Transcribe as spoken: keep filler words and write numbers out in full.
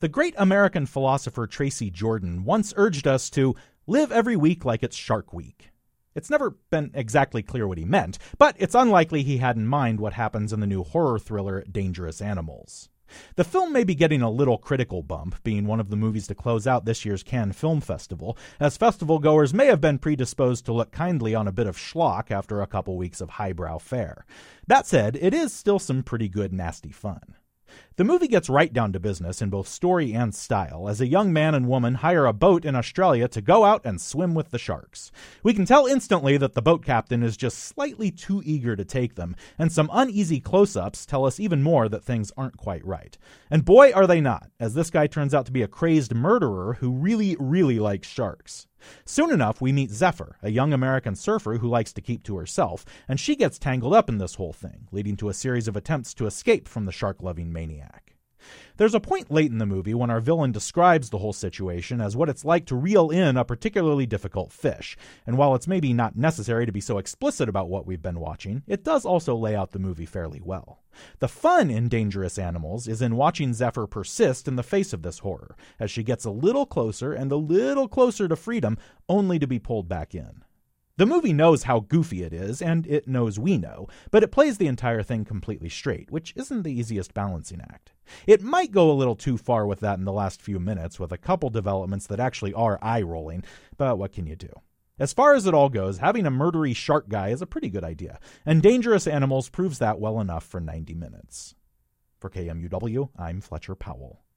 The great American philosopher Tracy Jordan once urged us to live every week like it's Shark Week. It's never been exactly clear what he meant, but it's unlikely he had in mind what happens in the new horror thriller Dangerous Animals. The film may be getting a little critical bump, being one of the movies to close out this year's Cannes Film Festival, as festival goers may have been predisposed to look kindly on a bit of schlock after a couple weeks of highbrow fare. That said, it is still some pretty good nasty fun. The movie gets right down to business in both story and style, as a young man and woman hire a boat in Australia to go out and swim with the sharks. We can tell instantly that the boat captain is just slightly too eager to take them, and some uneasy close-ups tell us even more that things aren't quite right. And boy, are they not, as this guy turns out to be a crazed murderer who really, really likes sharks. Soon enough, we meet Zephyr, a young American surfer who likes to keep to herself, and she gets tangled up in this whole thing, leading to a series of attempts to escape from the shark-loving maniac. There's a point late in the movie when our villain describes the whole situation as what it's like to reel in a particularly difficult fish, and while it's maybe not necessary to be so explicit about what we've been watching, it does also lay out the movie fairly well. The fun in Dangerous Animals is in watching Zephyr persist in the face of this horror, as she gets a little closer and a little closer to freedom, only to be pulled back in. The movie knows how goofy it is, and it knows we know, but it plays the entire thing completely straight, which isn't the easiest balancing act. It might go a little too far with that in the last few minutes, with a couple developments that actually are eye-rolling, but what can you do? As far as it all goes, having a murdery shark guy is a pretty good idea, and Dangerous Animals proves that well enough for ninety minutes. For K M U W, I'm Fletcher Powell.